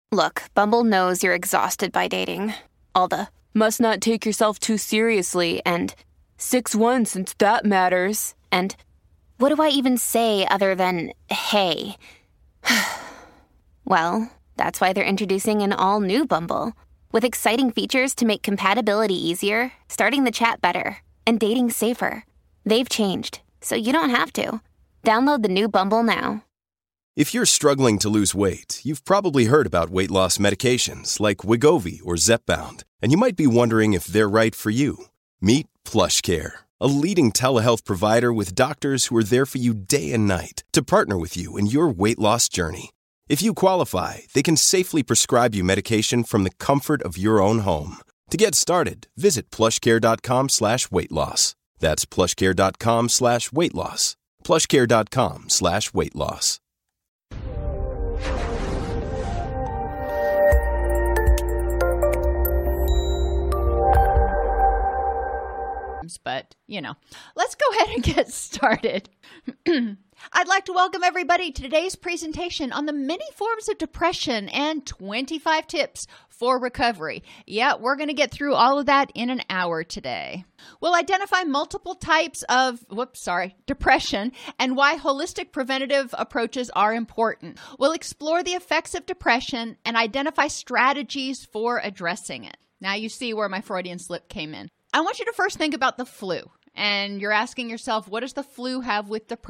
Look, Bumble knows you're exhausted by dating. All the must not take yourself too seriously and 6'1" since that matters. And what do I even say other than hey? Well, that's why they're introducing an all-new Bumble with exciting features to make compatibility easier, starting the chat better, and dating safer. They've changed, so you don't have to. Download the new Bumble now. If you're struggling to lose weight, you've probably heard about weight loss medications like Wegovy or Zepbound, and you might be wondering if they're right for you. Meet PlushCare, a leading telehealth provider with doctors who are there for you day and night to partner with you in your weight loss journey. If you qualify, they can safely prescribe you medication from the comfort of your own home. To get started, visit plushcare.com/weightloss. That's plushcare.com/weightloss. plushcare.com/weightloss. But, let's go ahead and get started. I'd like to welcome everybody to today's presentation on the many forms of depression and 25 tips for recovery. Yeah, we're going to get through all of that in an hour today. We'll identify multiple types of, depression and why holistic preventative approaches are important. We'll explore the effects of depression and identify strategies for addressing it. Now you see where my Freudian slip came in. I want you to first think about the flu. And you're asking yourself, what does the flu have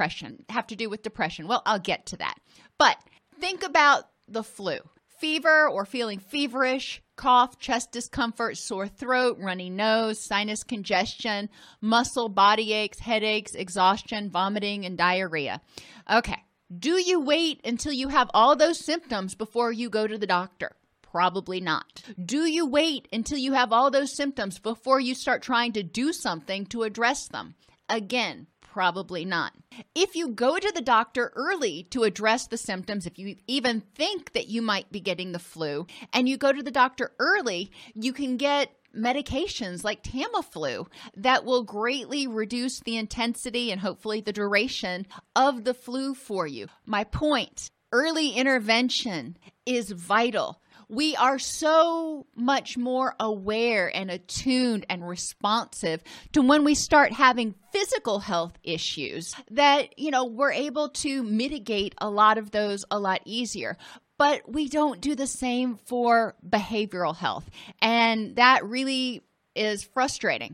to do with depression? Well, I'll get to that. But think about the flu. Fever or feeling feverish, cough, chest discomfort, sore throat, runny nose, sinus congestion, muscle, body aches, headaches, exhaustion, vomiting, and diarrhea. Okay. Do you wait until you have all those symptoms before you go to the doctor? Probably not. Do you wait until you have all those symptoms before you start trying to do something to address them? Again, probably not. If you go to the doctor early to address the symptoms, if you even think that you might be getting the flu, and you go to the doctor early, you can get medications like Tamiflu that will greatly reduce the intensity and hopefully the duration of the flu for you. My point, early intervention is vital. We are so much more aware and attuned and responsive to when we start having physical health issues that, we're able to mitigate a lot of those a lot easier. But we don't do the same for behavioral health. And that really is frustrating.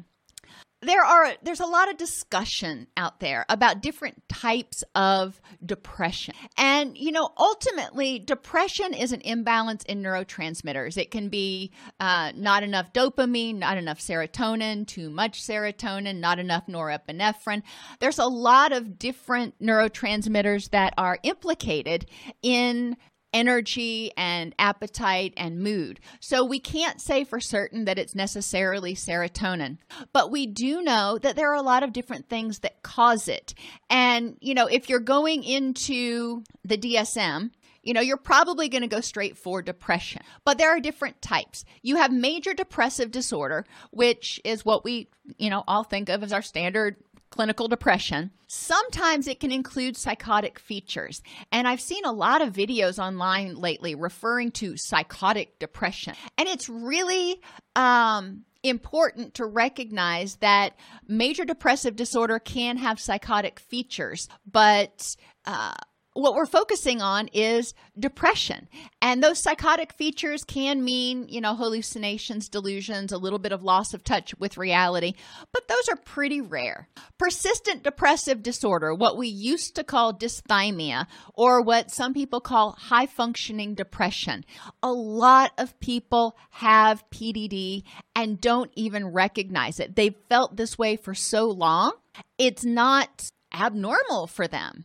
There's a lot of discussion out there about different types of depression. And, ultimately, depression is an imbalance in neurotransmitters. It can be not enough dopamine, not enough serotonin, too much serotonin, not enough norepinephrine. There's a lot of different neurotransmitters that are implicated in energy and appetite and mood. So we can't say for certain that it's necessarily serotonin, but we do know that there are a lot of different things that cause it. And, if you're going into the DSM, you're probably going to go straight for depression, but there are different types. You have major depressive disorder, which is what we, all think of as our standard clinical depression. Sometimes it can include psychotic features. And I've seen a lot of videos online lately referring to psychotic depression. And it's really important to recognize that major depressive disorder can have psychotic features, but what we're focusing on is depression. And those psychotic features can mean, hallucinations, delusions, a little bit of loss of touch with reality, but those are pretty rare. Persistent depressive disorder, what we used to call dysthymia, or what some people call high-functioning depression. A lot of people have PDD and don't even recognize it. They've felt this way for so long, it's not abnormal for them.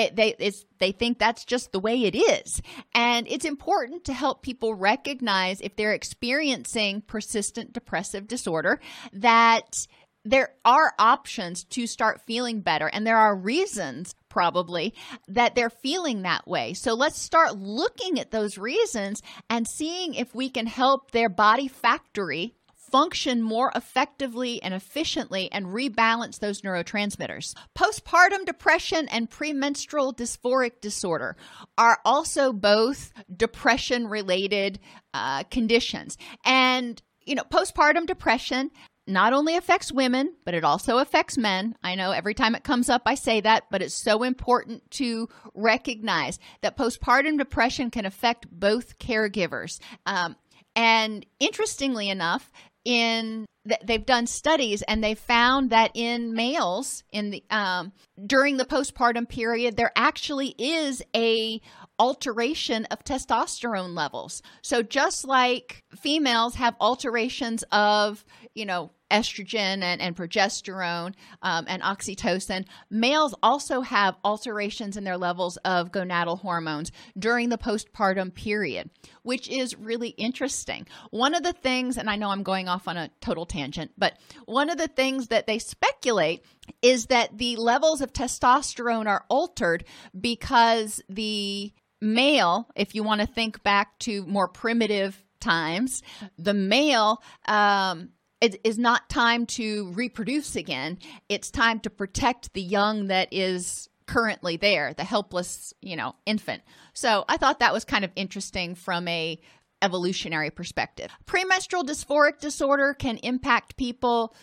They think that's just the way it is. And it's important to help people recognize if they're experiencing persistent depressive disorder that there are options to start feeling better. And there are reasons probably that they're feeling that way. So let's start looking at those reasons and seeing if we can help their body factory function more effectively and efficiently and rebalance those neurotransmitters. Postpartum depression and premenstrual dysphoric disorder are also both depression-related conditions. And, postpartum depression not only affects women, but it also affects men. I know every time it comes up, I say that, but it's so important to recognize that postpartum depression can affect both caregivers. And interestingly enough, they've done studies and they found that in males during the postpartum period, there actually is a alteration of testosterone levels. So just like females have alterations of, estrogen and progesterone and oxytocin, males also have alterations in their levels of gonadal hormones during the postpartum period, which is really interesting. One of the things, and I know I'm going off on a total tangent, but one of the things that they speculate is that the levels of testosterone are altered because the male, if you want to think back to more primitive times, the male, it is not time to reproduce again. It's time to protect the young that is currently there, the helpless, infant. So I thought that was kind of interesting from a evolutionary perspective. Premenstrual dysphoric disorder can impact people,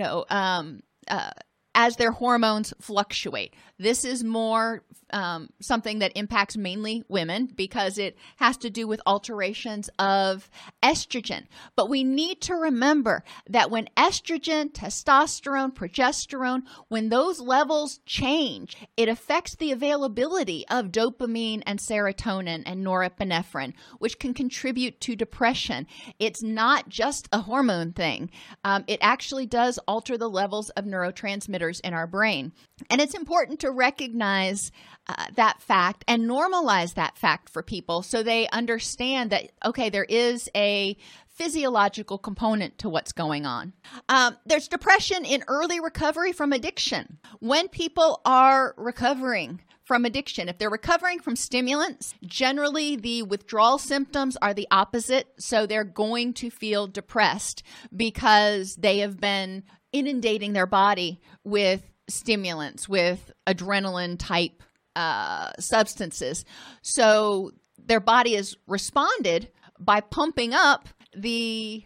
as their hormones fluctuate. This is more something that impacts mainly women because it has to do with alterations of estrogen. But we need to remember that when estrogen, testosterone, progesterone, when those levels change, it affects the availability of dopamine and serotonin and norepinephrine, which can contribute to depression. It's not just a hormone thing. It actually does alter the levels of neurotransmitters in our brain. And it's important to recognize that fact and normalize that fact for people so they understand that, okay, there is a physiological component to what's going on. There's depression in early recovery from addiction. When people are recovering from addiction, if they're recovering from stimulants, generally the withdrawal symptoms are the opposite. So they're going to feel depressed because they have been inundating their body with stimulants, with adrenaline type substances. So their body has responded by pumping up the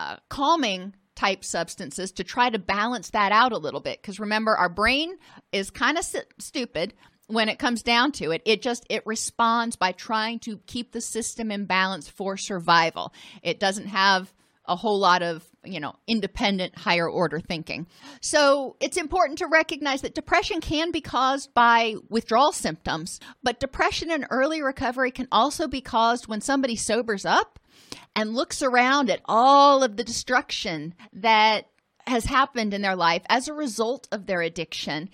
calming type substances to try to balance that out a little bit. Because remember, our brain is kind of stupid when it comes down to it. It responds by trying to keep the system in balance for survival. It doesn't have a whole lot of, independent higher order thinking. So it's important to recognize that depression can be caused by withdrawal symptoms, but depression in early recovery can also be caused when somebody sobers up and looks around at all of the destruction that has happened in their life as a result of their addiction,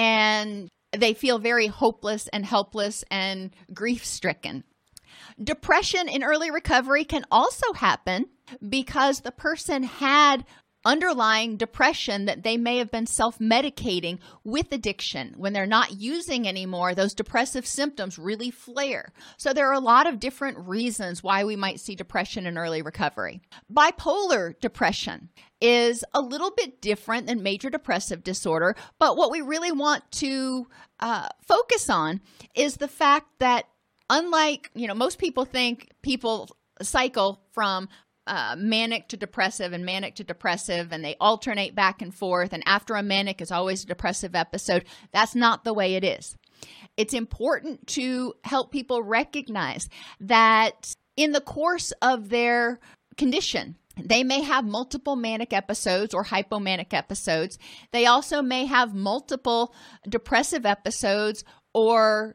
and they feel very hopeless and helpless and grief-stricken. Depression in early recovery can also happen because the person had underlying depression that they may have been self-medicating with addiction. When they're not using anymore, those depressive symptoms really flare. So there are a lot of different reasons why we might see depression in early recovery. Bipolar depression is a little bit different than major depressive disorder, but what we really want to focus on is the fact that unlike, most people think people cycle from manic to depressive and manic to depressive, and they alternate back and forth, and after a manic is always a depressive episode. That's not the way it is. It's important to help people recognize that in the course of their condition, they may have multiple manic episodes or hypomanic episodes. They also may have multiple depressive episodes or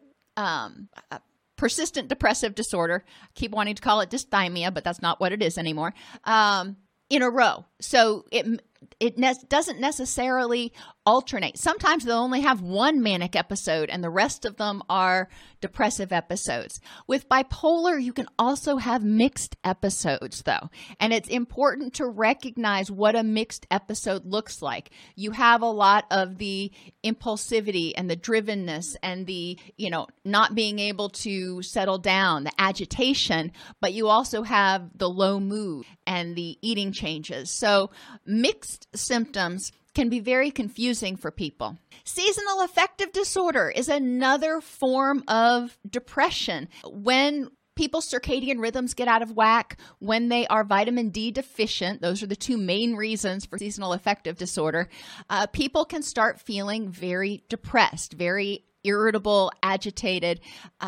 persistent depressive disorder. I keep wanting to call it dysthymia, but that's not what it is anymore, in a row. So it doesn't necessarily alternate. Sometimes they'll only have one manic episode and the rest of them are depressive episodes. With bipolar, you can also have mixed episodes though. And it's important to recognize what a mixed episode looks like. You have a lot of the impulsivity and the drivenness and the, not being able to settle down, the agitation, but you also have the low mood and the eating changes. So So mixed symptoms can be very confusing for people. Seasonal affective disorder is another form of depression. When people's circadian rhythms get out of whack, when they are vitamin D deficient, those are the two main reasons for seasonal affective disorder, people can start feeling very depressed, very irritable, agitated.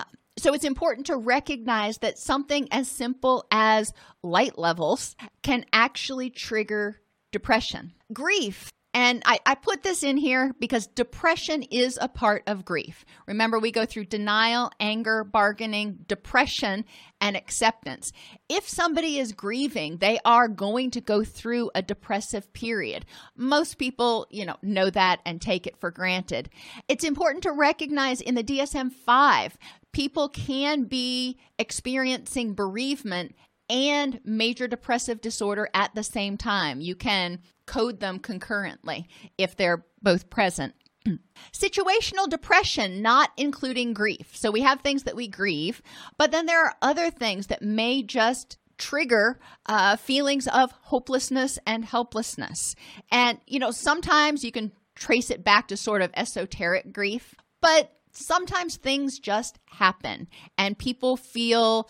So it's important to recognize that something as simple as light levels can actually trigger depression. Grief. And I put this in here because depression is a part of grief. Remember, we go through denial, anger, bargaining, depression, and acceptance. If somebody is grieving, they are going to go through a depressive period. Most people, know that and take it for granted. It's important to recognize in the DSM-5, people can be experiencing bereavement and major depressive disorder at the same time. You can code them concurrently if they're both present. Situational depression, not including grief. So we have things that we grieve, but then there are other things that may just trigger feelings of hopelessness and helplessness. And, sometimes you can trace it back to sort of esoteric grief, but sometimes things just happen and people feel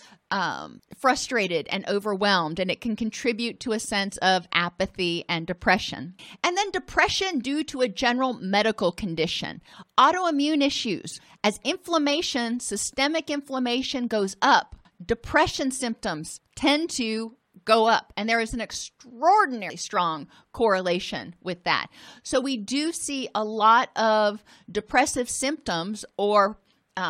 frustrated and overwhelmed, and it can contribute to a sense of apathy and depression. And then depression due to a general medical condition, autoimmune issues. As inflammation, systemic inflammation goes up, depression symptoms tend to go up. And there is an extraordinarily strong correlation with that. So we do see a lot of depressive symptoms or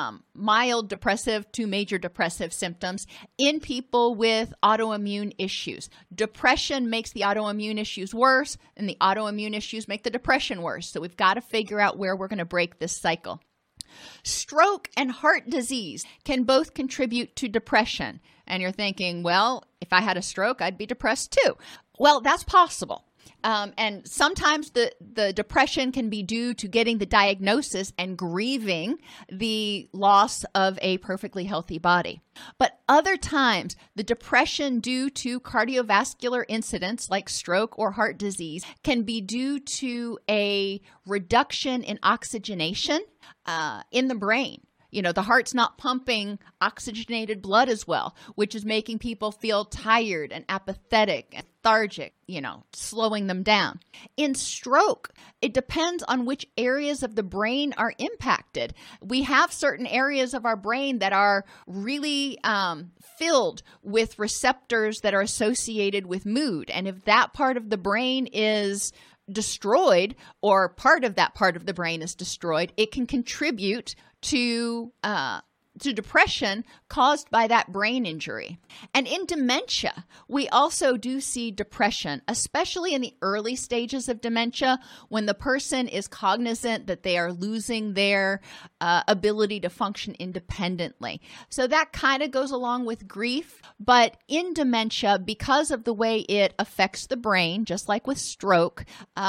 mild depressive to major depressive symptoms in people with autoimmune issues. Depression makes the autoimmune issues worse, and the autoimmune issues make the depression worse. So we've got to figure out where we're going to break this cycle. Stroke and heart disease can both contribute to depression. And you're thinking, well, if I had a stroke, I'd be depressed too. Well, that's possible. And sometimes the depression can be due to getting the diagnosis and grieving the loss of a perfectly healthy body. But other times, the depression due to cardiovascular incidents like stroke or heart disease can be due to a reduction in oxygenation in the brain. The heart's not pumping oxygenated blood as well, which is making people feel tired and apathetic and lethargic, slowing them down. In stroke, it depends on which areas of the brain are impacted. We have certain areas of our brain that are really filled with receptors that are associated with mood. And if that part of the brain is destroyed, or part of that part of the brain is destroyed, it can contribute to depression caused by that brain injury. And in dementia, we also do see depression, especially in the early stages of dementia, when the person is cognizant that they are losing their ability to function independently. So that kind of goes along with grief, but in dementia, because of the way it affects the brain, just like with stroke,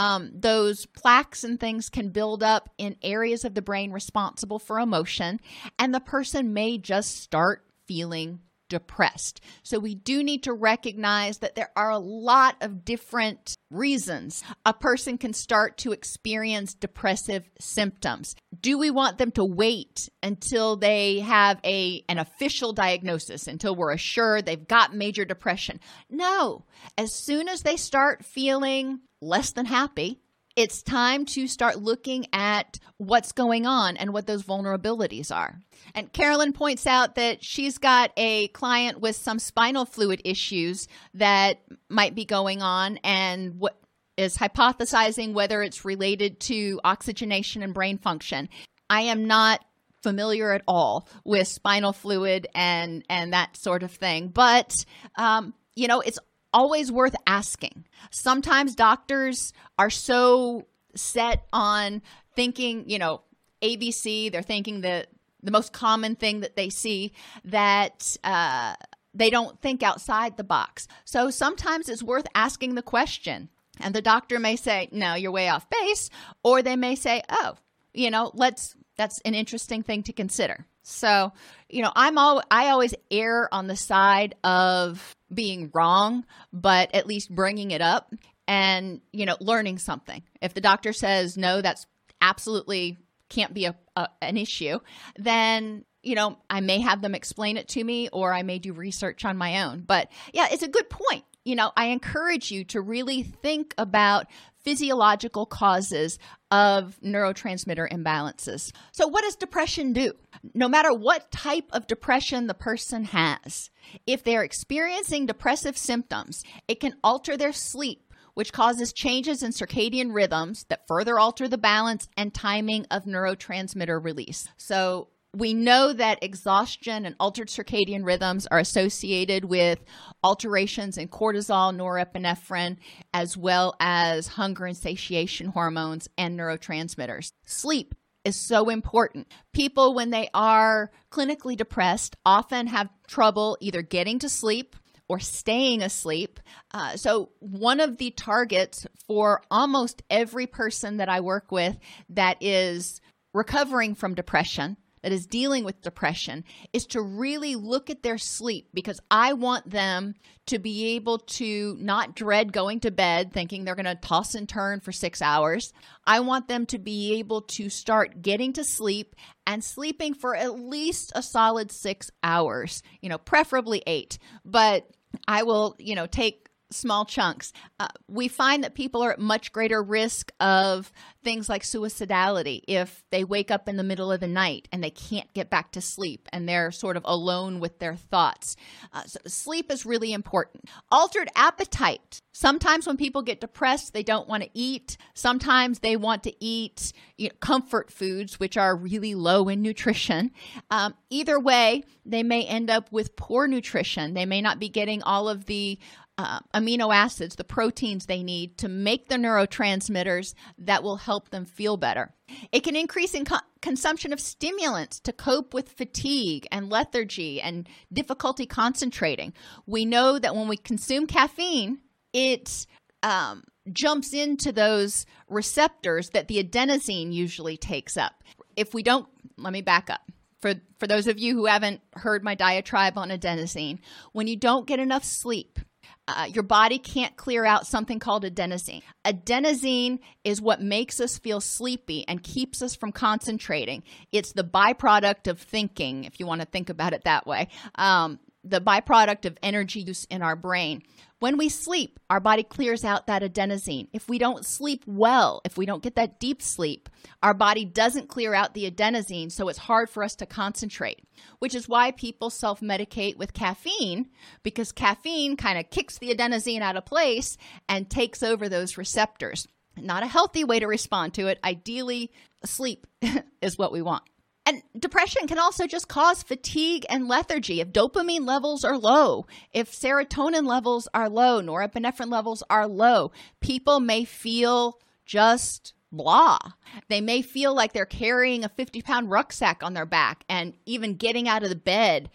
those plaques and things can build up in areas of the brain responsible for emotion, and the person may just start feeling depressed. So we do need to recognize that there are a lot of different reasons a person can start to experience depressive symptoms. Do we want them to wait until they have an official diagnosis, until we're assured they've got major depression? No. As soon as they start feeling less than happy, it's time to start looking at what's going on and what those vulnerabilities are. And Carolyn points out that she's got a client with some spinal fluid issues that might be going on, and what is hypothesizing whether it's related to oxygenation and brain function. I am not familiar at all with spinal fluid and that sort of thing, but it's always worth asking. Sometimes doctors are so set on thinking, ABC, they're thinking the most common thing that they see, that they don't think outside the box. So sometimes it's worth asking the question. And the doctor may say, no, you're way off base. Or they may say, oh, that's an interesting thing to consider. So, I always err on the side of being wrong, but at least bringing it up. and, learning something. If the doctor says, no, that's absolutely can't be an issue, then, I may have them explain it to me, or I may do research on my own. But yeah, it's a good point. I encourage you to really think about physiological causes of neurotransmitter imbalances. So what does depression do? No matter what type of depression the person has, if they're experiencing depressive symptoms, it can alter their sleep, which causes changes in circadian rhythms that further alter the balance and timing of neurotransmitter release. So we know that exhaustion and altered circadian rhythms are associated with alterations in cortisol, norepinephrine, as well as hunger and satiation hormones and neurotransmitters. Sleep is so important. People, when they are clinically depressed, often have trouble either getting to sleep or staying asleep. So one of the targets for almost every person that I work with that is recovering from depression, that is dealing with depression, is to really look at their sleep, because I want them to be able to not dread going to bed thinking they're going to toss and turn for 6 hours. I want them to be able to start getting to sleep and sleeping for at least a solid 6 hours, preferably 8. But I will, take small chunks. We find that people are at much greater risk of things like suicidality if they wake up in the middle of the night and they can't get back to sleep and they're sort of alone with their thoughts. So sleep is really important. Altered appetite. Sometimes when people get depressed, they don't want to eat. Sometimes they want to eat comfort foods, which are really low in nutrition. Either way, they may end up with poor nutrition. They may not be getting all of the amino acids, the proteins they need to make the neurotransmitters that will help them feel better. It can increase in consumption of stimulants to cope with fatigue and lethargy and difficulty concentrating. We know that when we consume caffeine, it jumps into those receptors that the adenosine usually takes up. If we don't, let me back up. For those of you who haven't heard my diatribe on adenosine, when you don't get enough sleep, your body can't clear out something called adenosine. Adenosine is what makes us feel sleepy and keeps us from concentrating. It's the byproduct of thinking, if you want to think about it that way, the byproduct of energy use in our brain. When we sleep, our body clears out that adenosine. If we don't sleep well, if we don't get that deep sleep, our body doesn't clear out the adenosine, so it's hard for us to concentrate, which is why people self-medicate with caffeine, because caffeine kind of kicks the adenosine out of place and takes over those receptors. Not a healthy way to respond to it. Ideally, sleep is what we want. And depression can also just cause fatigue and lethargy. If dopamine levels are low, if serotonin levels are low, norepinephrine levels are low, people may feel just blah. They may feel like they're carrying a 50-pound rucksack on their back, and even getting out of the bed,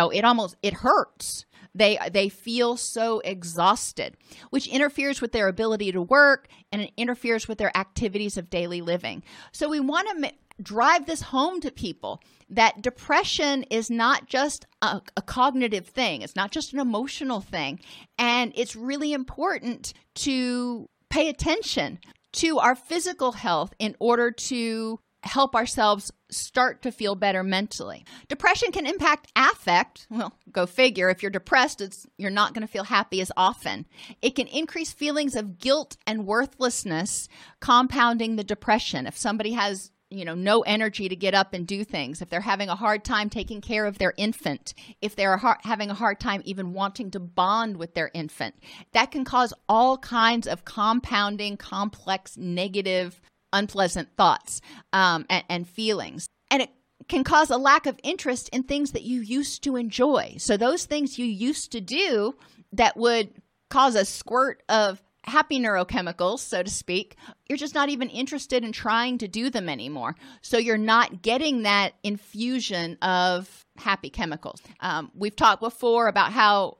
it hurts. They feel so exhausted, which interferes with their ability to work, and it interferes with their activities of daily living. So we want to drive this home to people that depression is not just a cognitive thing. It's not just an emotional thing. And it's really important to pay attention to our physical health in order to help ourselves start to feel better mentally. Depression can impact affect. Well, go figure. If you're depressed, you're not going to feel happy as often. It can increase feelings of guilt and worthlessness, compounding the depression. If somebody has no energy to get up and do things, if they're having a hard time taking care of their infant, if they're having a hard time even wanting to bond with their infant, that can cause all kinds of compounding, complex, negative, unpleasant thoughts and feelings. And it can cause a lack of interest in things that you used to enjoy. So those things you used to do that would cause a squirt of happy neurochemicals, so to speak, you're just not even interested in trying to do them anymore. So you're not getting that infusion of happy chemicals. We've talked before about how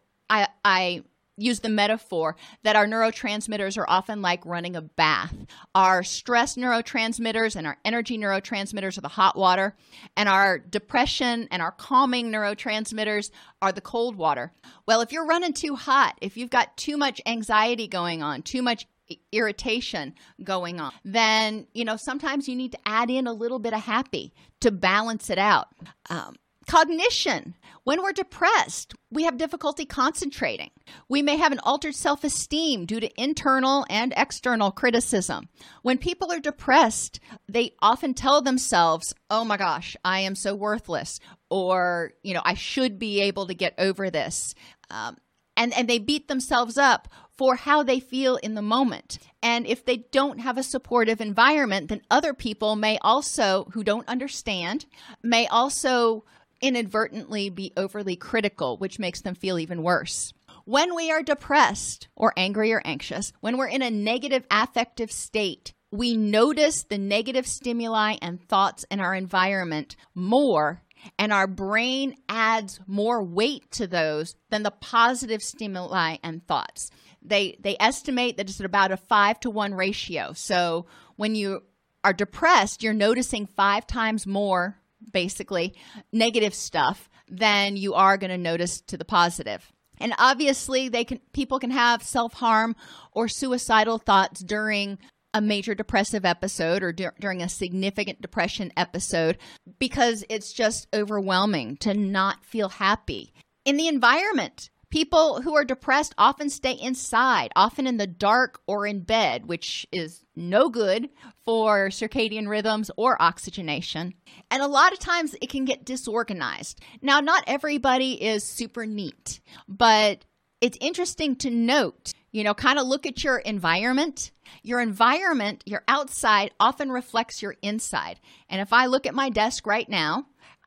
I use the metaphor that our neurotransmitters are often like running a bath. Our stress neurotransmitters and our energy neurotransmitters are the hot water, and our depression and our calming neurotransmitters are the cold water. Well, if you're running too hot, if you've got too much anxiety going on, too much irritation going on, then, sometimes you need to add in a little bit of happy to balance it out. Cognition. When we're depressed, we have difficulty concentrating. We may have an altered self-esteem due to internal and external criticism. When people are depressed, they often tell themselves, oh my gosh, I am so worthless, or, I should be able to get over this. And they beat themselves up for how they feel in the moment. And if they don't have a supportive environment, then other people may also, who don't understand, may also inadvertently be overly critical, which makes them feel even worse. When we are depressed or angry or anxious, when we're in a negative affective state, we notice the negative stimuli and thoughts in our environment more, and our brain adds more weight to those than the positive stimuli and thoughts. They estimate that it's at about a 5-to-1 ratio. So when you are depressed, you're noticing 5 times more, basically, negative stuff than you are going to notice to the positive. And obviously, people can have self-harm or suicidal thoughts during a major depressive episode or during a significant depression episode because it's just overwhelming to not feel happy. In the environment, people who are depressed often stay inside, often in the dark or in bed, which is no good for circadian rhythms or oxygenation. And a lot of times it can get disorganized. Now, not everybody is super neat, but it's interesting to note, kind of look at your environment. Your environment, your outside, often reflects your inside. And if I look at my desk right now,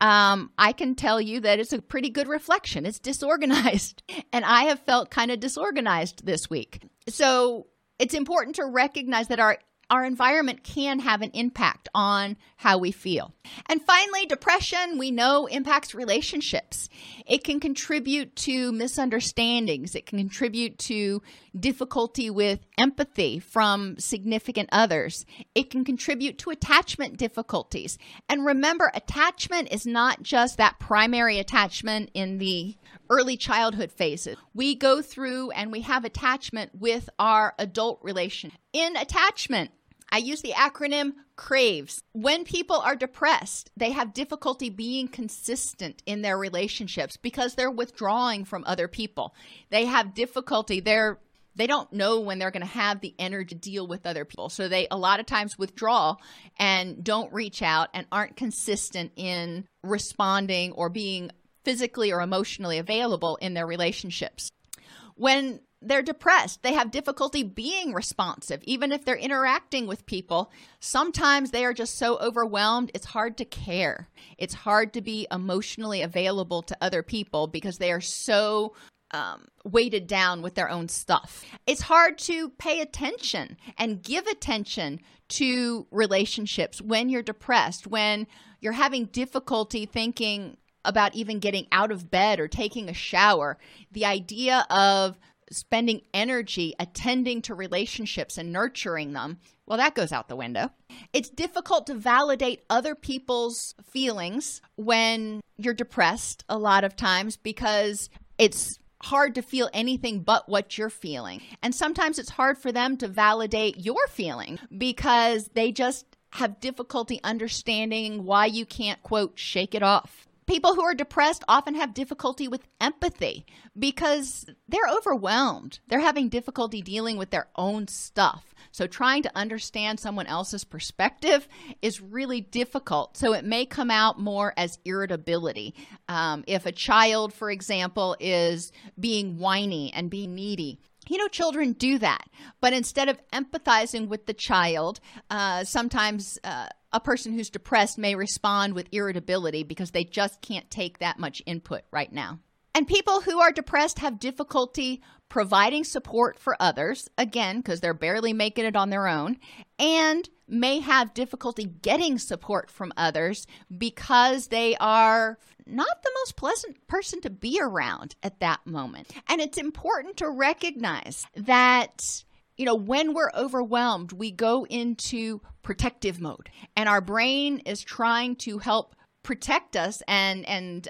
I can tell you that it's a pretty good reflection. It's disorganized. And I have felt kind of disorganized this week. So it's important to recognize that our environment can have an impact on how we feel. And finally, depression, we know, impacts relationships. It can contribute to misunderstandings. It can contribute to difficulty with empathy from significant others. It can contribute to attachment difficulties. And remember, attachment is not just that primary attachment in the early childhood phases. We go through and we have attachment with our adult relation. In attachment, I use the acronym CRAVES. When people are depressed, they have difficulty being consistent in their relationships because they're withdrawing from other people. They have difficulty. They don't know when they're going to have the energy to deal with other people. So they a lot of times withdraw and don't reach out and aren't consistent in responding or being physically or emotionally available in their relationships. When they're depressed, they have difficulty being responsive. Even if they're interacting with people, sometimes they are just so overwhelmed, it's hard to care. It's hard to be emotionally available to other people because they are so weighted down with their own stuff. It's hard to pay attention and give attention to relationships when you're depressed, when you're having difficulty thinking about even getting out of bed or taking a shower. The idea of spending energy attending to relationships and nurturing them, well, that goes out the window. It's difficult to validate other people's feelings when you're depressed a lot of times because it's hard to feel anything but what you're feeling. And sometimes it's hard for them to validate your feeling because they just have difficulty understanding why you can't, quote, shake it off. People who are depressed often have difficulty with empathy because they're overwhelmed. They're having difficulty dealing with their own stuff. So trying to understand someone else's perspective is really difficult. So it may come out more as irritability. If a child, for example, is being whiny and being needy, children do that. But instead of empathizing with the child, sometimes a person who's depressed may respond with irritability because they just can't take that much input right now. And people who are depressed have difficulty providing support for others, again, because they're barely making it on their own, and may have difficulty getting support from others because they are not the most pleasant person to be around at that moment. And it's important to recognize that, when we're overwhelmed, we go into protective mode, and our brain is trying to help protect us and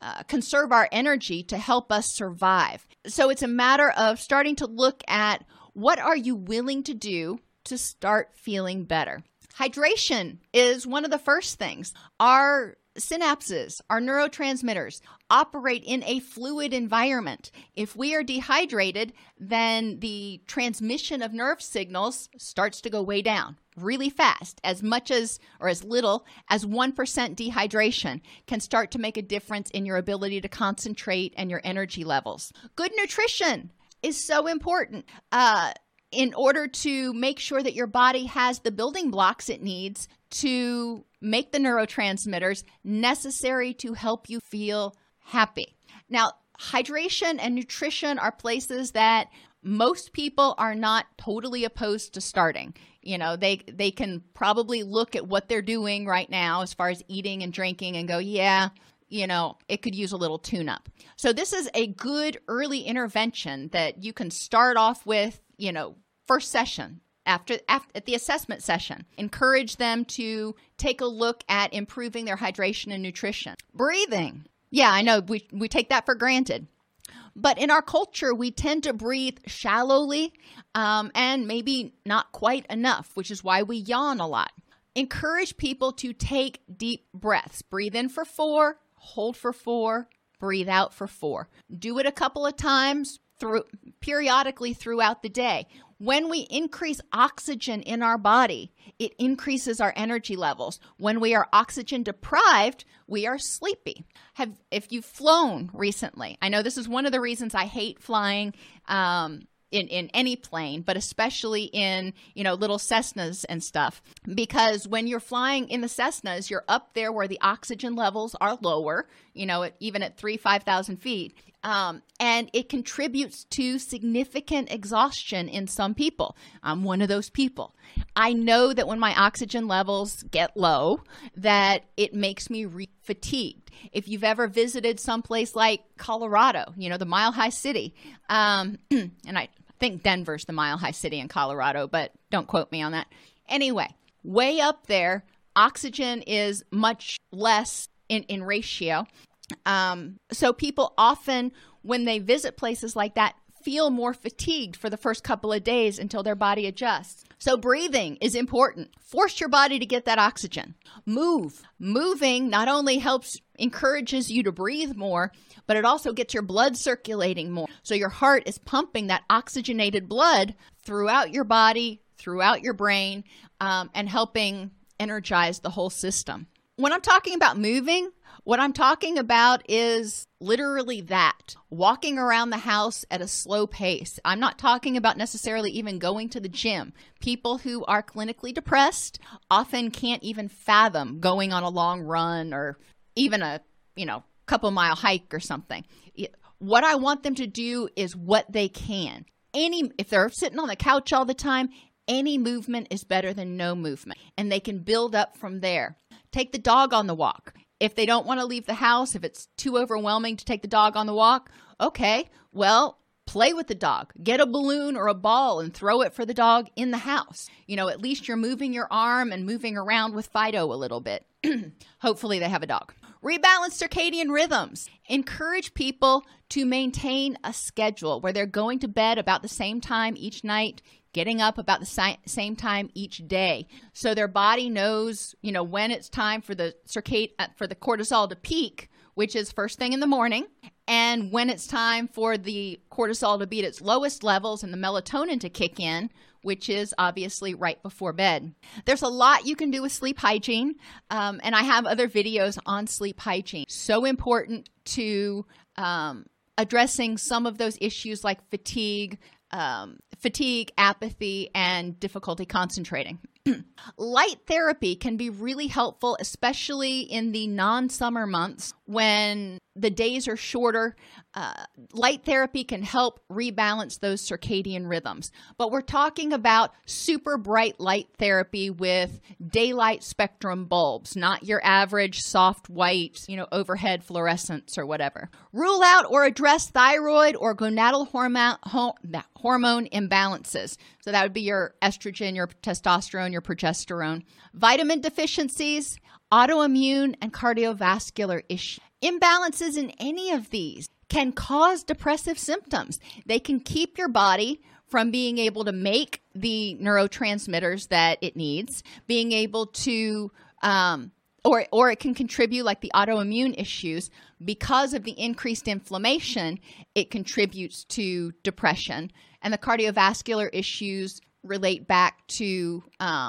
conserve our energy to help us survive. So it's a matter of starting to look at What are you willing to do to start feeling better? Hydration is one of the first things. Our synapses, our neurotransmitters, operate in a fluid environment. If we are dehydrated, then the transmission of nerve signals starts to go way down really fast. As much as, or as little as 1% dehydration can start to make a difference in your ability to concentrate and your energy levels. Good nutrition is so important. In order to make sure that your body has the building blocks it needs to make the neurotransmitters necessary to help you feel happy. Now, hydration and nutrition are places that most people are not totally opposed to starting. You know, they can probably look at what they're doing right now as far as eating and drinking and go, yeah, you know, it could use a little tune-up. So this is a good early intervention that you can start off with, you know, first session, at the assessment session. Encourage them to take a look at improving their hydration and nutrition. Breathing. Yeah, I know we take that for granted. But in our culture, we tend to breathe shallowly and maybe not quite enough, which is why we yawn a lot. Encourage people to take deep breaths. Breathe in for 4, hold for 4, breathe out for 4. Do it a couple of times periodically throughout the day. When we increase oxygen in our body, it increases our energy levels. When we are oxygen deprived, we are sleepy. If you've flown recently, I know this is one of the reasons I hate flying in any plane, but especially in, you know, little Cessnas and stuff, because when you're flying in the Cessnas, you're up there where the oxygen levels are lower, you know, even at 5,000 feet. And it contributes to significant exhaustion in some people. I'm one of those people. I know that when my oxygen levels get low, that it makes me fatigued. If you've ever visited someplace like Colorado, you know, the Mile High City, and I think Denver's the Mile High City in Colorado, but don't quote me on that. Anyway, way up there, oxygen is much less in ratio. So people often, when they visit places like that, feel more fatigued for the first couple of days until their body adjusts. So breathing is important. Force your body to get that oxygen. Move. Moving not only encourages you to breathe more, but it also gets your blood circulating more. So your heart is pumping that oxygenated blood throughout your body, throughout your brain, and helping energize the whole system. When I'm talking about moving, what I'm talking about is literally that, walking around the house at a slow pace. I'm not talking about necessarily even going to the gym. People who are clinically depressed often can't even fathom going on a long run or even a, couple mile hike or something. What I want them to do is what they can. If they're sitting on the couch all the time, any movement is better than no movement, and they can build up from there. Take the dog on the walk. If they don't want to leave the house, if it's too overwhelming to take the dog on the walk, okay, well, play with the dog. Get a balloon or a ball and throw it for the dog in the house. At least you're moving your arm and moving around with Fido a little bit. Hopefully they have a dog. Rebalance circadian rhythms. Encourage people to maintain a schedule where they're going to bed about the same time each night, getting up about the same time each day. So their body knows, when it's time for the cortisol to peak, which is first thing in the morning, and when it's time for the cortisol to be at its lowest levels and the melatonin to kick in, which is obviously right before bed. There's a lot you can do with sleep hygiene, and I have other videos on sleep hygiene. So important to addressing some of those issues like fatigue, apathy, and difficulty concentrating. Light therapy can be really helpful, especially in the non-summer months when the days are shorter. Light therapy can help rebalance those circadian rhythms. But we're talking about super bright light therapy with daylight spectrum bulbs, not your average soft white, overhead fluorescence or whatever. Rule out or address thyroid or gonadal hormone imbalances. So that would be your estrogen, your testosterone, your progesterone. Vitamin deficiencies, autoimmune, and cardiovascular issues. Imbalances in any of these can cause depressive symptoms. They can keep your body from being able to make the neurotransmitters that it needs, being able to, or it can contribute, like the autoimmune issues, because of the increased inflammation, it contributes to depression. And the cardiovascular issues relate back to,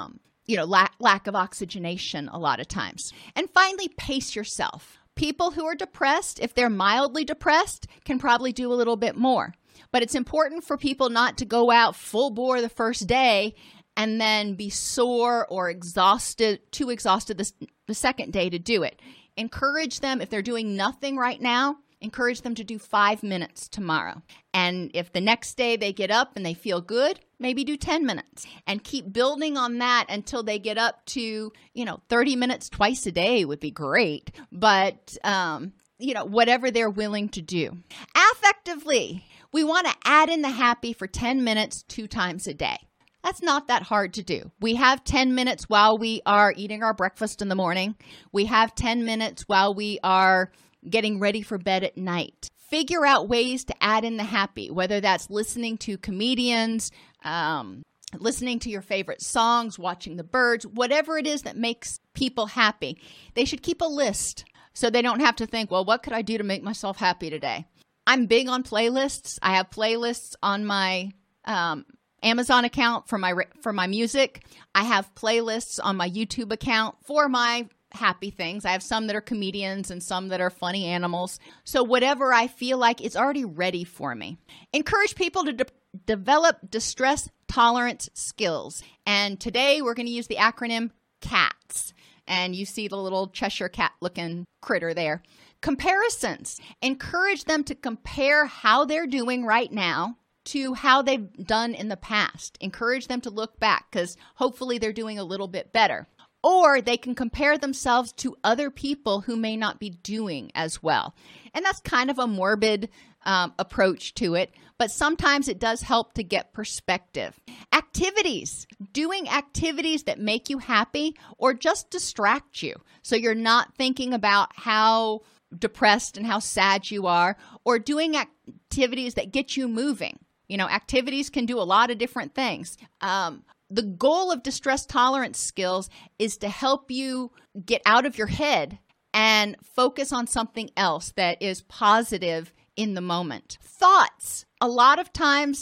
lack of oxygenation a lot of times. And finally, pace yourself. People who are depressed, if they're mildly depressed, can probably do a little bit more. But it's important for people not to go out full bore the first day and then be sore or too exhausted the second day to do it. Encourage them, if they're doing nothing right now, encourage them to do 5 minutes tomorrow. And if the next day they get up and they feel good, maybe do 10 minutes. And keep building on that until they get up to, 30 minutes twice a day would be great. But, whatever they're willing to do. Affectively, we want to add in the happy for 10 minutes 2 times a day. That's not that hard to do. We have 10 minutes while we are eating our breakfast in the morning. We have 10 minutes while we are getting ready for bed at night. Figure out ways to add in the happy, whether that's listening to comedians, listening to your favorite songs, watching the birds, whatever it is that makes people happy. They should keep a list so they don't have to think, well, what could I do to make myself happy today? I'm big on playlists. I have playlists on my Amazon account for my music. I have playlists on my YouTube account for my happy things. I have some that are comedians and some that are funny animals. So whatever I feel like, it's already ready for me. Encourage people to develop distress tolerance skills. And today we're going to use the acronym CATS. And you see the little Cheshire cat looking critter there. Comparisons. Encourage them to compare how they're doing right now to how they've done in the past. Encourage them to look back because hopefully they're doing a little bit better. Or they can compare themselves to other people who may not be doing as well. And that's kind of a morbid approach to it, but sometimes it does help to get perspective. Activities. Doing activities that make you happy or just distract you. So you're not thinking about how depressed and how sad you are, or doing activities that get you moving. Activities can do a lot of different things. The goal of distress tolerance skills is to help you get out of your head and focus on something else that is positive in the moment. Thoughts. A lot of times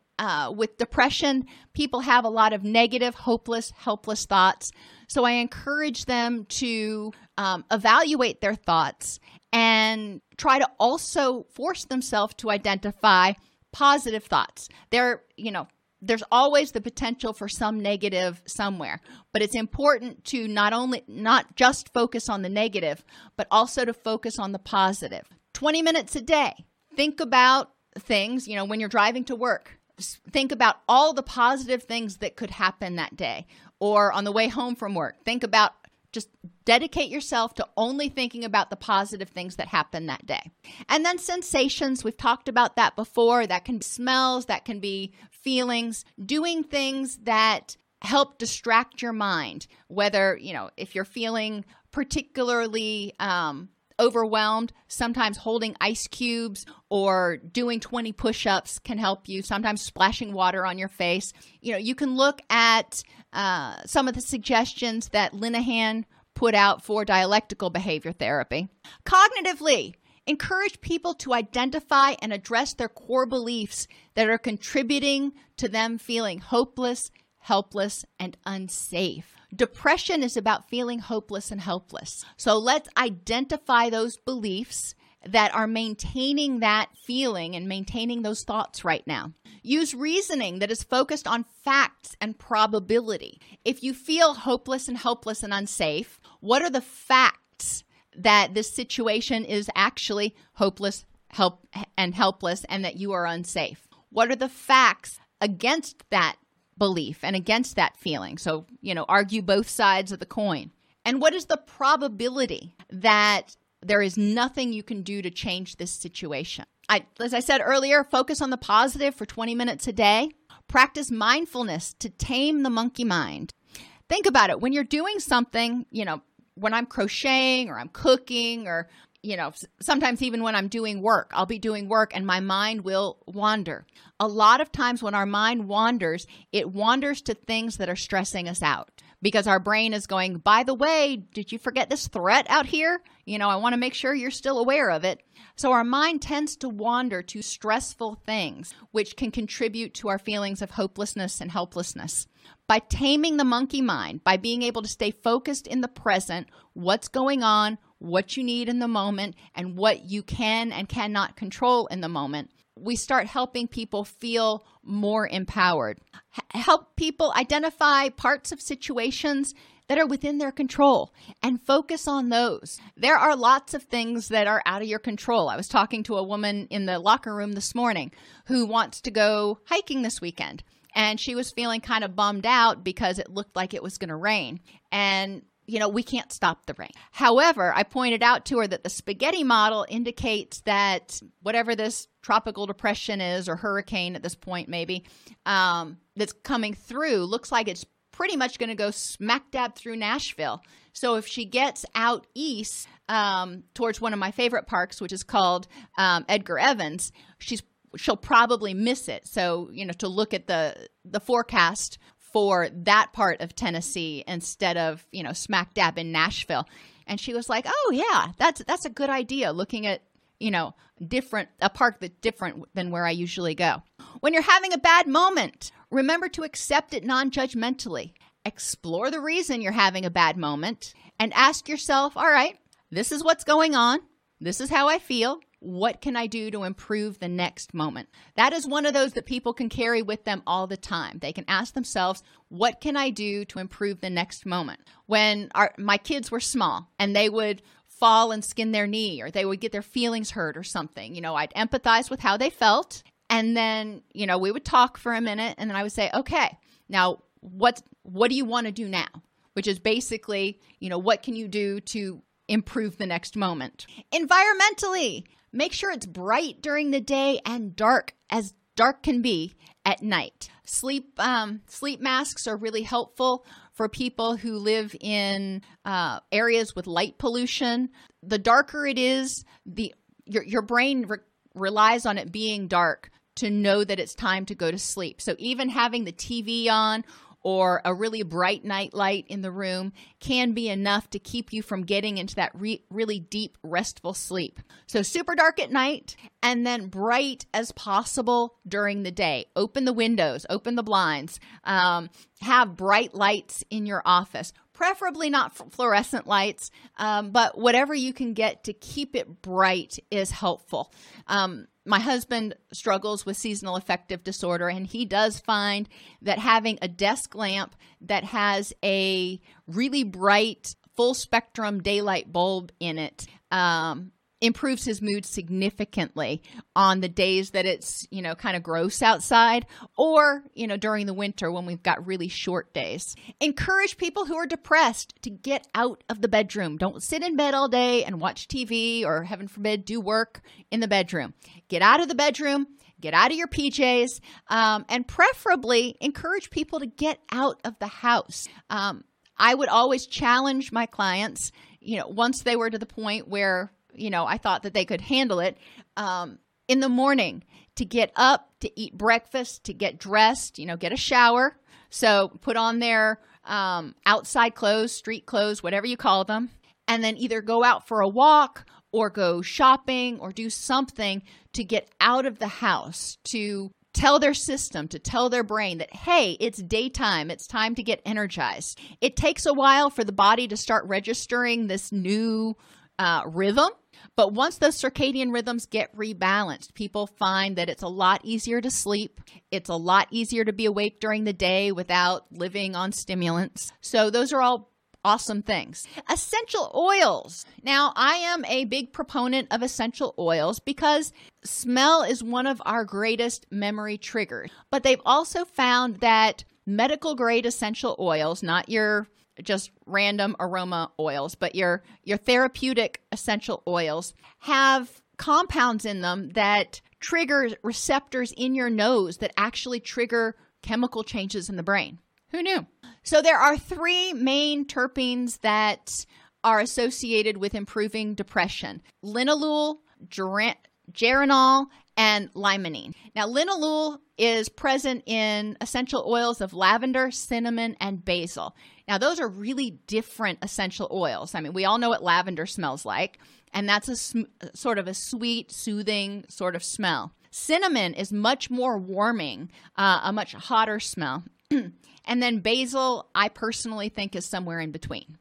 with depression, people have a lot of negative, hopeless, helpless thoughts. So I encourage them to evaluate their thoughts and try to also force themselves to identify positive thoughts. There's always the potential for some negative somewhere, but it's important to not just focus on the negative, but also to focus on the positive. 20 minutes a day. Think about things, when you're driving to work, think about all the positive things that could happen that day, or on the way home from work. Just dedicate yourself to only thinking about the positive things that happen that day. And then sensations, we've talked about that before. That can be smells, that can be feelings, doing things that help distract your mind. Whether, if you're feeling particularly overwhelmed, sometimes holding ice cubes or doing 20 push-ups can help you, sometimes splashing water on your face. You can look at some of the suggestions that Linehan put out for dialectical behavior therapy. Cognitively, encourage people to identify and address their core beliefs that are contributing to them feeling hopeless, helpless, and unsafe. Depression is about feeling hopeless and helpless. So let's identify those beliefs that are maintaining that feeling and maintaining those thoughts right now. Use reasoning that is focused on facts and probability. If you feel hopeless and helpless and unsafe, what are the facts that this situation is actually hopeless and helpless and that you are unsafe? What are the facts against that belief and against that feeling? So, argue both sides of the coin. And what is the probability that there is nothing you can do to change this situation? As I said earlier, focus on the positive for 20 minutes a day. Practice mindfulness to tame the monkey mind. Think about it. When you're doing something, when I'm crocheting or I'm cooking or, sometimes even when I'm doing work, I'll be doing work and my mind will wander. A lot of times when our mind wanders, it wanders to things that are stressing us out because our brain is going, by the way, did you forget this threat out here? I want to make sure you're still aware of it. So our mind tends to wander to stressful things, which can contribute to our feelings of hopelessness and helplessness. By taming the monkey mind, by being able to stay focused in the present, what's going on, what you need in the moment, and what you can and cannot control in the moment, we start helping people feel more empowered. Help people identify parts of situations that are within their control and focus on those. There are lots of things that are out of your control. I was talking to a woman in the locker room this morning who wants to go hiking this weekend. And she was feeling kind of bummed out because it looked like it was going to rain. And, we can't stop the rain. However, I pointed out to her that the spaghetti model indicates that whatever this tropical depression is, or hurricane at this point maybe, that's coming through, looks like it's pretty much going to go smack dab through Nashville. So if she gets out east towards one of my favorite parks, which is called Edgar Evans, she'll probably miss it. So, to look at the forecast for that part of Tennessee instead of, smack dab in Nashville. And she was like, oh yeah, that's a good idea, looking at, a park that's different than where I usually go. When you're having a bad moment, remember to accept it non-judgmentally. Explore the reason you're having a bad moment and ask yourself, all right, this is what's going on. This is how I feel. What can I do to improve the next moment? That is one of those that people can carry with them all the time. They can ask themselves, what can I do to improve the next moment? When my kids were small and they would fall and skin their knee, or they would get their feelings hurt or something, I'd empathize with how they felt. And then, we would talk for a minute, and then I would say, okay, now what do you want to do now? Which is basically, what can you do to improve the next moment? Environmentally, make sure it's bright during the day and dark can be at night. Sleep masks are really helpful for people who live in areas with light pollution. The darker it is, your brain relies on it being dark to know that it's time to go to sleep. So even having the TV on or a really bright night light in the room can be enough to keep you from getting into that really deep, restful sleep. So super dark at night and then bright as possible during the day. Open the windows, open the blinds, have bright lights in your office. Preferably not fluorescent lights, but whatever you can get to keep it bright is helpful. My husband struggles with seasonal affective disorder, and he does find that having a desk lamp that has a really bright, full spectrum daylight bulb in it improves his mood significantly on the days that it's, kind of gross outside, or, during the winter when we've got really short days. Encourage people who are depressed to get out of the bedroom. Don't sit in bed all day and watch TV or, heaven forbid, do work in the bedroom. Get out of the bedroom. Get out of your PJs, and preferably encourage people to get out of the house. I would always challenge my clients, once they were to the point where I thought that they could handle it, in the morning, to get up, to eat breakfast, to get dressed, get a shower. So put on their outside clothes, street clothes, whatever you call them, and then either go out for a walk or go shopping or do something to get out of the house, to tell their system, to tell their brain that, hey, it's daytime. It's time to get energized. It takes a while for the body to start registering this new rhythm. But once those circadian rhythms get rebalanced, people find that it's a lot easier to sleep. It's a lot easier to be awake during the day without living on stimulants. So those are all awesome things. Essential oils. Now, I am a big proponent of essential oils because smell is one of our greatest memory triggers. But they've also found that medical grade essential oils, not your just random aroma oils, but your therapeutic essential oils, have compounds in them that trigger receptors in your nose that actually trigger chemical changes in the brain. Who knew? So there are three main terpenes that are associated with improving depression: linalool, geranol, and limonene. Now, linalool is present in essential oils of lavender, cinnamon, and basil. Now, those are really different essential oils. I mean, we all know what lavender smells like, and that's a sort of a sweet, soothing sort of smell. Cinnamon is much more warming, a much hotter smell. And then basil, I personally think, is somewhere in between.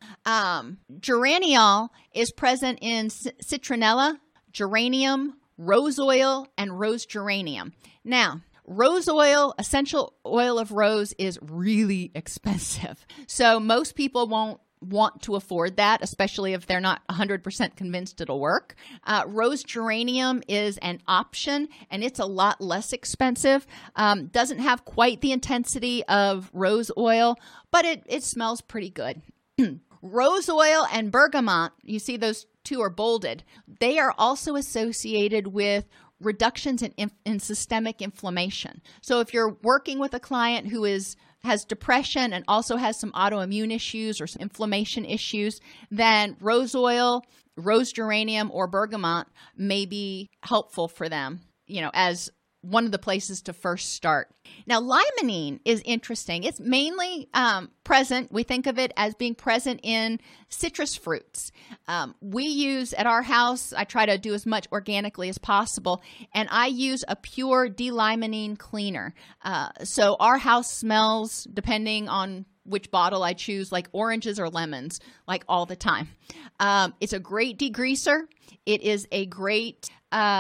Geraniol is present in citronella, geranium, rose oil, and rose geranium. Now, rose oil, essential oil of rose, is really expensive. So most people won't want to afford that, especially if they're not 100% convinced it'll work. Rose geranium is an option, and it's a lot less expensive. Doesn't have quite the intensity of rose oil, but it smells pretty good. Rose oil and bergamot, you see those two are bolded. They are also associated with reductions in systemic inflammation. So if you're working with a client who has depression and also has some autoimmune issues or some inflammation issues, then rose oil, rose geranium, or bergamot may be helpful for them, as one of the places to first start. Now, limonene is interesting. It's mainly present. We think of it as being present in citrus fruits. We use at our house, I try to do as much organically as possible, and I use a pure D-limonene cleaner. So our house smells, depending on which bottle I choose, like oranges or lemons, like all the time. It's a great degreaser. It is a great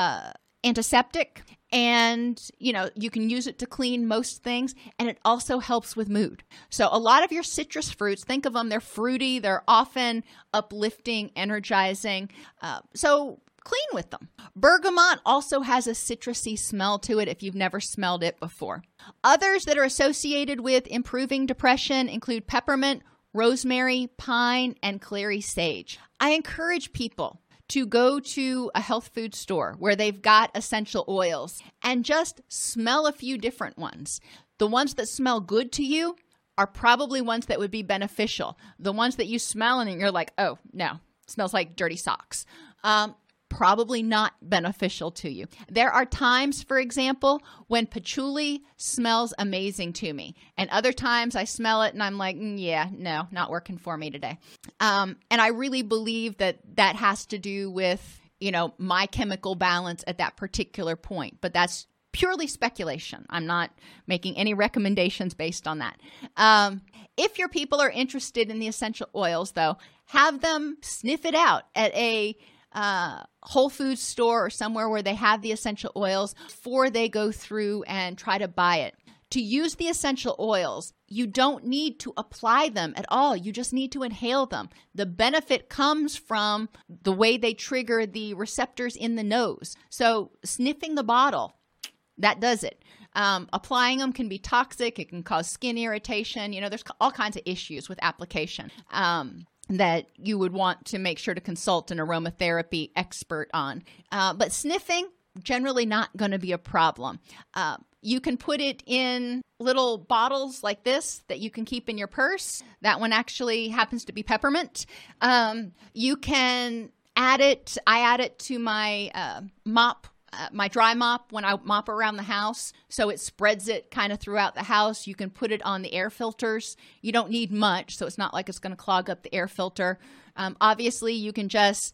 antiseptic. And, you can use it to clean most things, and it also helps with mood. So a lot of your citrus fruits, think of them, they're fruity, they're often uplifting, energizing. So clean with them. Bergamot also has a citrusy smell to it if you've never smelled it before. Others that are associated with improving depression include peppermint, rosemary, pine, and clary sage. I encourage people to go to a health food store where they've got essential oils and just smell a few different ones. The ones that smell good to you are probably ones that would be beneficial. The ones that you smell and you're like, oh, no, it smells like dirty socks. Probably not beneficial to you. There are times, for example, when patchouli smells amazing to me. And other times I smell it and I'm like, yeah, no, not working for me today. And I really believe that has to do with, my chemical balance at that particular point. But that's purely speculation. I'm not making any recommendations based on that. If your people are interested in the essential oils, though, have them sniff it out at a Whole Foods store or somewhere where they have the essential oils before they go through and try to buy it. To use the essential oils, you don't need to apply them at all. You just need to inhale them. The benefit comes from the way they trigger the receptors in the nose. So sniffing the bottle, that does it. Applying them can be toxic. It can cause skin irritation. There's all kinds of issues with application. That you would want to make sure to consult an aromatherapy expert on. But sniffing, generally not going to be a problem. You can put it in little bottles like this that you can keep in your purse. That one actually happens to be peppermint. You can add it. I add it to my mop. My dry mop when I mop around the house, so it spreads it kind of throughout the house. You can put it on the air filters. You don't need much, so it's not like it's going to clog up the air filter. Obviously, you can just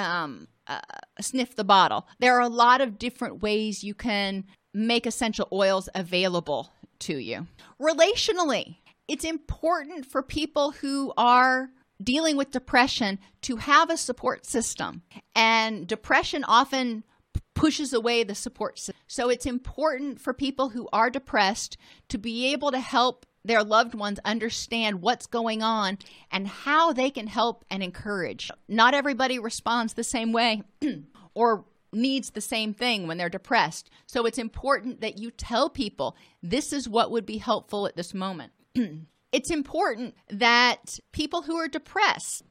sniff the bottle. There are a lot of different ways you can make essential oils available to you. Relationally, it's important for people who are dealing with depression to have a support system, and depression often pushes away the support system. So it's important for people who are depressed to be able to help their loved ones understand what's going on and how they can help and encourage. Not everybody responds the same way or needs the same thing when they're depressed. So it's important that you tell people this is what would be helpful at this moment. It's important that people who are depressed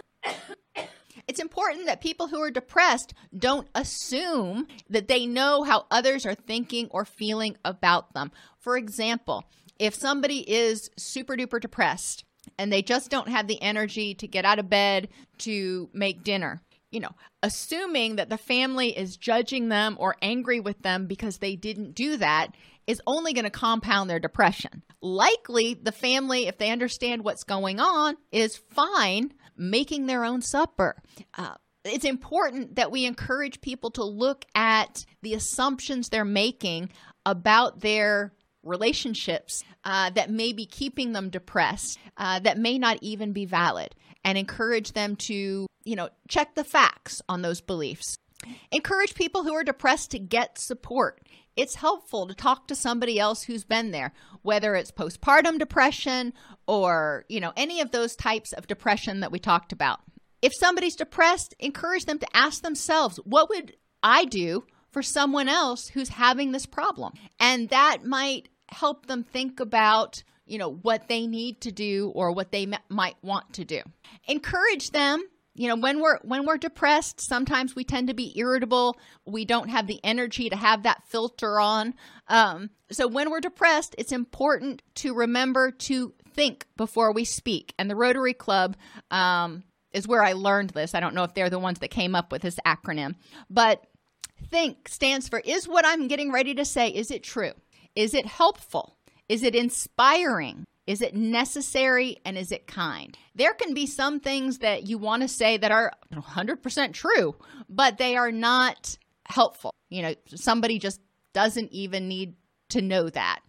don't assume that they know how others are thinking or feeling about them. For example, if somebody is super duper depressed and they just don't have the energy to get out of bed to make dinner. Assuming that the family is judging them or angry with them because they didn't do that is only going to compound their depression. Likely, the family, if they understand what's going on, is fine making their own supper. It's important that we encourage people to look at the assumptions they're making about their relationships that may be keeping them depressed, that may not even be valid, and encourage them to, check the facts on those beliefs. Encourage people who are depressed to get support. It's helpful to talk to somebody else who's been there, whether it's postpartum depression or, any of those types of depression that we talked about. If somebody's depressed, encourage them to ask themselves, what would I do for someone else who's having this problem? And that might help them think about, what they need to do or what they might want to do. Encourage them. When we're depressed, sometimes we tend to be irritable. We don't have the energy to have that filter on. So when we're depressed, it's important to remember to think before we speak. And the Rotary Club is where I learned this. I don't know if they're the ones that came up with this acronym, but THINK stands for, is what I'm getting ready to say, is it true? Is it helpful? Is it inspiring? Is it necessary? And is it kind? There can be some things that you want to say that are 100% true, but they are not helpful. Somebody just doesn't even need to know that.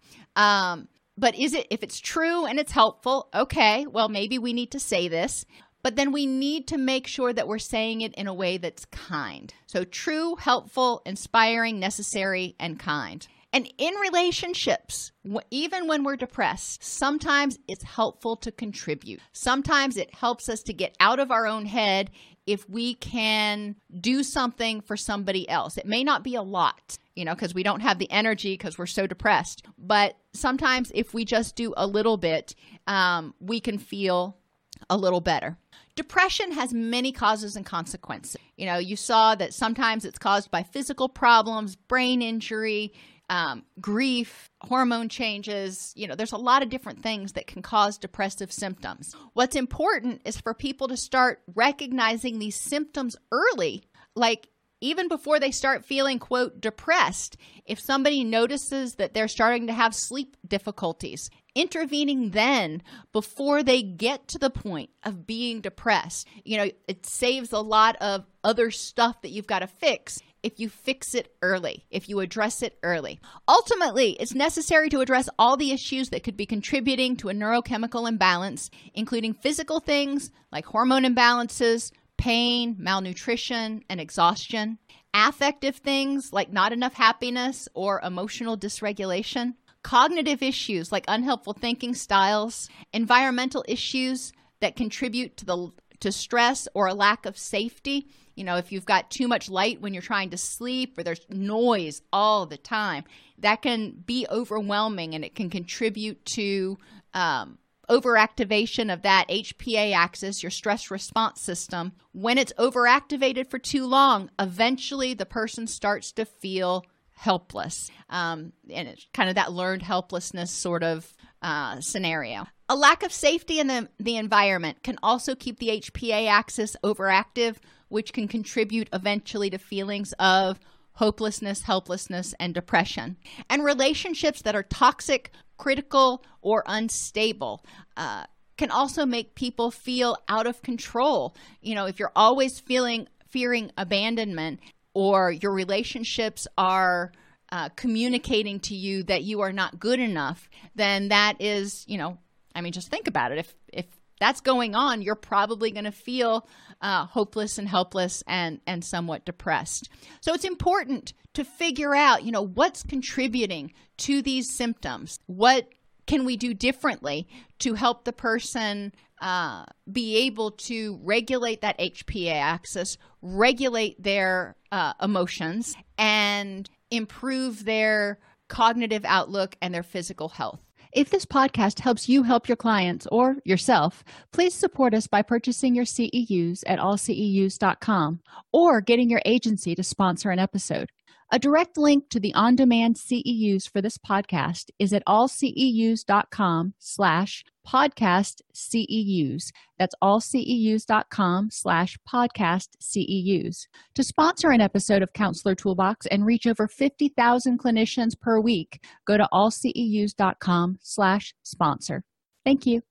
But if it's true and it's helpful, okay, well, maybe we need to say this. But then we need to make sure that we're saying it in a way that's kind. So true, helpful, inspiring, necessary, and kind. And in relationships, even when we're depressed, sometimes it's helpful to contribute. Sometimes it helps us to get out of our own head if we can do something for somebody else. It may not be a lot, because we don't have the energy because we're so depressed. But sometimes if we just do a little bit, we can feel a little better. Depression has many causes and consequences. You saw that sometimes it's caused by physical problems, brain injury, grief, hormone changes. There's a lot of different things that can cause depressive symptoms. What's important is for people to start recognizing these symptoms early, like even before they start feeling, quote, depressed. If somebody notices that they're starting to have sleep difficulties, intervening then before they get to the point of being depressed. It saves a lot of other stuff that you've got to fix if you fix it early, if you address it early. Ultimately, it's necessary to address all the issues that could be contributing to a neurochemical imbalance, including physical things like hormone imbalances, pain, malnutrition, and exhaustion, affective things like not enough happiness or emotional dysregulation, cognitive issues like unhelpful thinking styles, environmental issues that contribute to stress or a lack of safety. If you've got too much light when you're trying to sleep or there's noise all the time, that can be overwhelming and it can contribute to overactivation of that HPA axis, your stress response system. When it's overactivated for too long, eventually the person starts to feel helpless. And it's kind of that learned helplessness sort of scenario. A lack of safety in the environment can also keep the HPA axis overactive, which can contribute eventually to feelings of hopelessness, helplessness, and depression. And relationships that are toxic, critical, or unstable can also make people feel out of control. If you're always fearing abandonment, or your relationships are communicating to you that you are not good enough, then that is, just think about it. If that's going on, you're probably going to feel hopeless and helpless and somewhat depressed. So it's important to figure out, what's contributing to these symptoms. What can we do differently to help the person be able to regulate that HPA axis, regulate their emotions, and improve their cognitive outlook and their physical health. If this podcast helps you help your clients or yourself, please support us by purchasing your CEUs at allceus.com or getting your agency to sponsor an episode. A direct link to the on-demand CEUs for this podcast is at allceus.com/podcastceus. That's allceus.com/podcastceus. To sponsor an episode of Counselor Toolbox and reach over 50,000 clinicians per week, go to allceus.com/sponsor. Thank you.